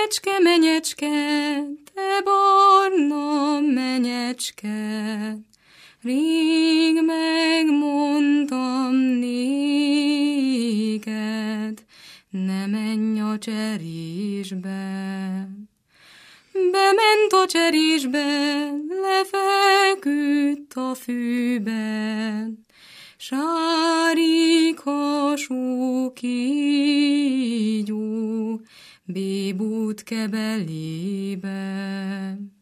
Menyecske, te barna menyecske, rég megmondtam néked, ne menj a cserésbe. Bement a cserésbe, lefeküdt a fűben, sárik hasú kígyó, bébút kebelébe.